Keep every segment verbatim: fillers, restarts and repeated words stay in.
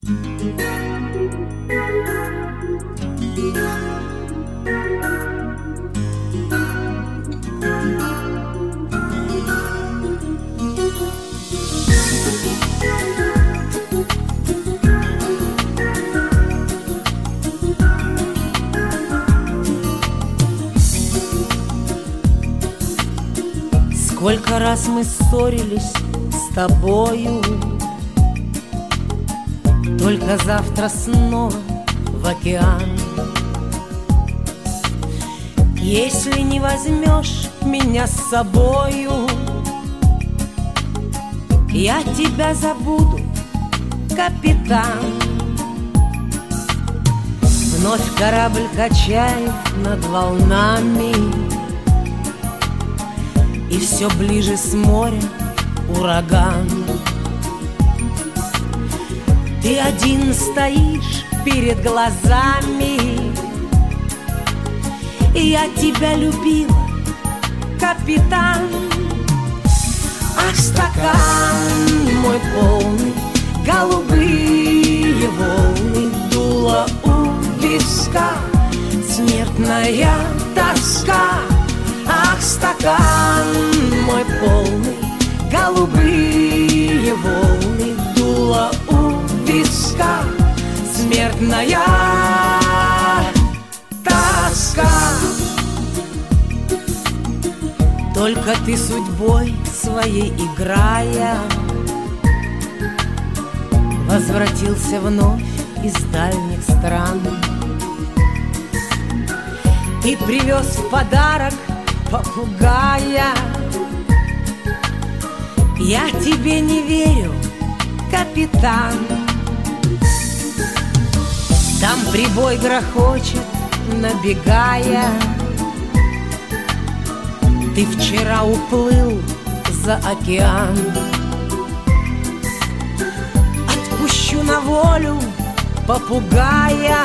Сколько раз мы ссорились с тобою, только завтра снова в океан. Если не возьмешь меня с собою, я тебя забуду, капитан. Вновь корабль качает над волнами, и все ближе с моря ураган. Ты один стоишь перед глазами, и я тебя любила, капитан. А стакан мой полный, голубые волны, дуло у виска, смертная тоска. Ах, стакан мой полный, голубые волны, дуло у виска, смертная тоска. Только ты судьбой своей играя возвратился вновь из дальних стран. Ты привез в подарок попугая. Я тебе не верю, капитан. Там прибой грохочет, набегая. Ты вчера уплыл за океан. Отпущу на волю попугая.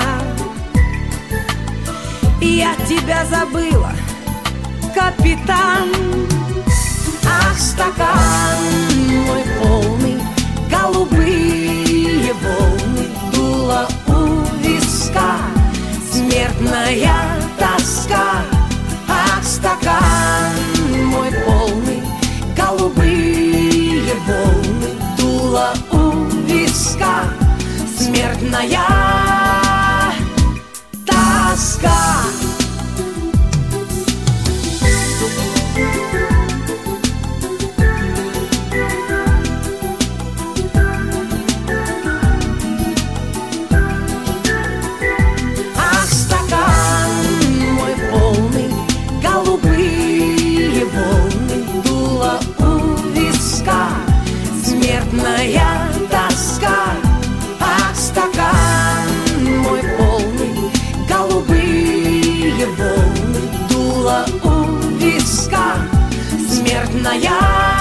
Я тебя забыла, капитан. Ах, стакан мой полный, голубые волны, дуло у виска, смертная тоска. Ах, стакан мой полный, голубые волны, дуло у виска, смертная тоска. Смертная тоска. Ах, стакан мой полный, голубые волны, дуло у виска, смертная